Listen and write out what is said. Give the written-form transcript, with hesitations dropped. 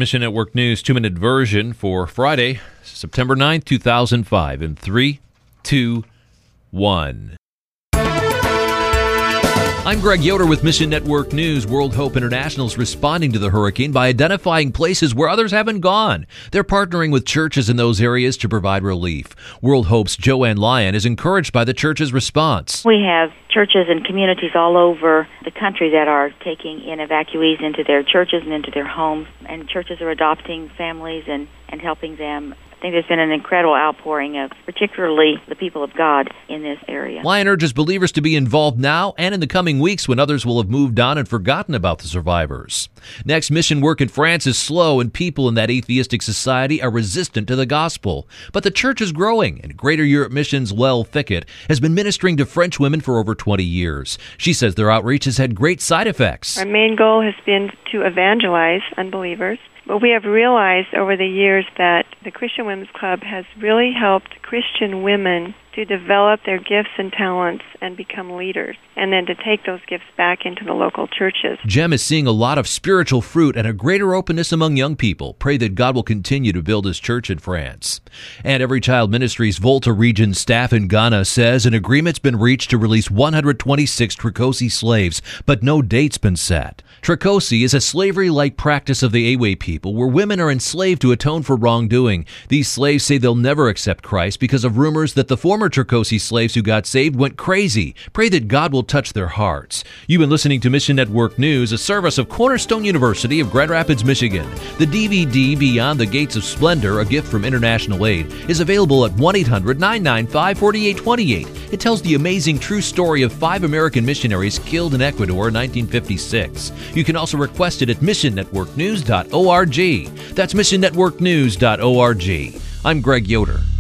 Mission Network News 2-minute version for Friday, September 9th, 2005. In 3, 2, 1. I'm Greg Yoder with Mission Network News. World Hope International is responding to the hurricane by identifying places where others haven't gone. They're partnering with churches in those areas to provide relief. World Hope's Joanne Lyon is encouraged by the church's response. We have churches and communities all over the country that are taking in evacuees into their churches and into their homes, and churches are adopting families and helping them. I think there's been an incredible outpouring of particularly the people of God in this area. Lyon urges believers to be involved now and in the coming weeks when others will have moved on and forgotten about the survivors. Next, mission work in France is slow and people in that atheistic society are resistant to the gospel. But the church is growing, and Greater Europe Mission's Lel Fickett has been ministering to French women for over 20 years. She says their outreach has had great side effects. Our main goal has been to evangelize unbelievers. But we have realized over the years that the Christian Women's Club has really helped Christian women to develop their gifts and talents and become leaders, and then to take those gifts back into the local churches. Jem is seeing a lot of spiritual fruit and a greater openness among young people. Pray that God will continue to build His church in France. And Every Child Ministries Volta region staff in Ghana says an agreement's been reached to release 126 Trikosi slaves, but no date's been set. Trikosi is a slavery-like practice of the Ewe people where women are enslaved to atone for wrongdoing. These slaves say they'll never accept Christ because of rumors that the former Trikosi slaves who got saved went crazy. Pray that God will touch their hearts. You've been listening to Mission Network News, a service of Cornerstone University of Grand Rapids, Michigan. The DVD Beyond the Gates of Splendor, a gift from International Aid, is available at 1-800-995-4828. It tells the amazing true story of 5 American missionaries killed in Ecuador in 1956. You can also request it at missionnetworknews.org. That's missionnetworknews.org. I'm Greg Yoder.